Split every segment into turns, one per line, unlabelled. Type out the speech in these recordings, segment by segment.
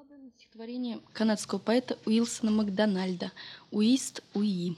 Главное стихотворение канадского поэта Уилсона Макдональда «Уист Уи».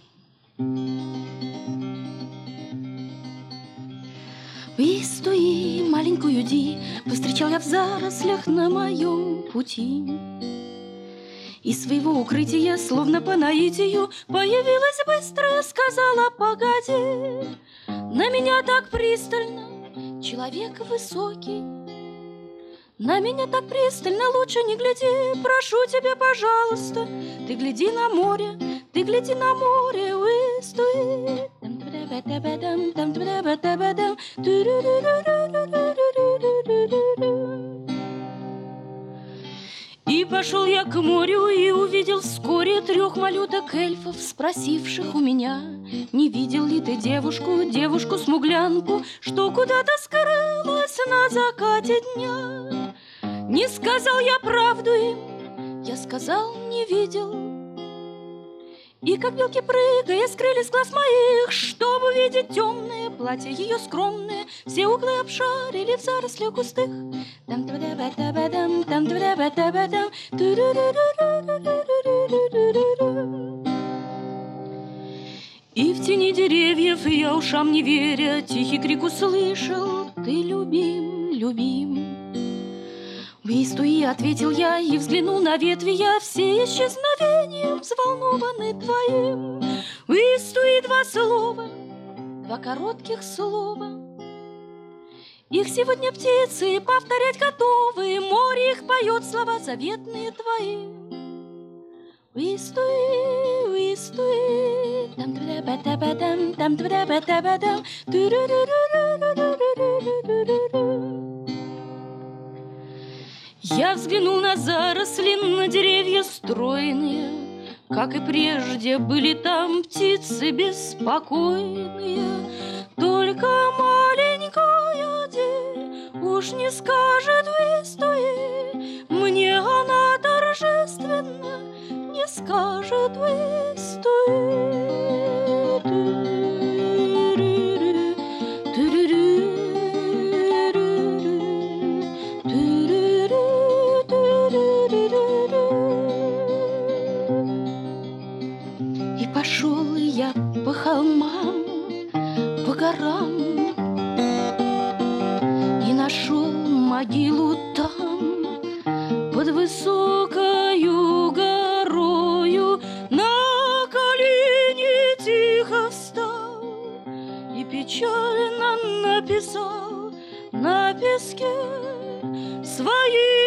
Уист Уи, маленькую Ди, повстречал я в зарослях на моем пути. Из своего укрытия, словно по наитию, появилась быстро, сказала: погоди. На меня так пристально человек высокий, на меня так пристально, лучше не гляди, прошу тебя, пожалуйста. Ты гляди на море, ты гляди на море, Уист Уи. И пошел я к морю и увидел вскоре 3 малюток-эльфов, спросивших у меня: не видел ли ты девушку-смуглянку, что куда-то скрылась на закате дня? Не сказал я правду им, я сказал: не видел. И как белки прыгая скрылись глаз моих, чтобы увидеть темное платье ее скромное, все углы обшарили в зарослях густых. И в тени деревьев я ушам не веря тихий крик услышал: ты любим, любим. Уист Уи, ответил я и взглянул на ветви я, все исчезновением взволнованы твоим. Уист Уи, 2 слова, 2 коротких слова. Их сегодня птицы повторять готовы, море их поет слова заветные твои. Уист Уи, Уист Уи, там-та-ба-та-ба-дам, там-та-ба-та-ба-дам, ту-ру-ру-ру-ру-ру-ру-ру-ру-ру. Я взглянул на заросли, на деревья стройные, как и прежде были там птицы беспокойные. Только маленькая Ди уж не скажет Уист Уи, мне она торжественно не скажет Уист Уи. И пошел я по холмам, по горам, и нашел могилу там, под высокою горою. На колени тихо встал и печально написал на песке своей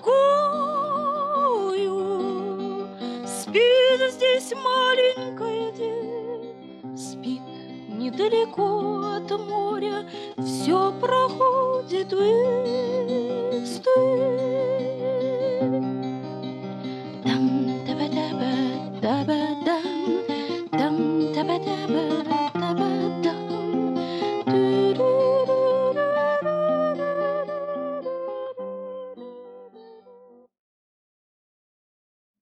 рукою: спит здесь маленькая Ди, спит недалеко от моря, все проходит Уист Уи. Там-та-ба-та-ба-та-ба.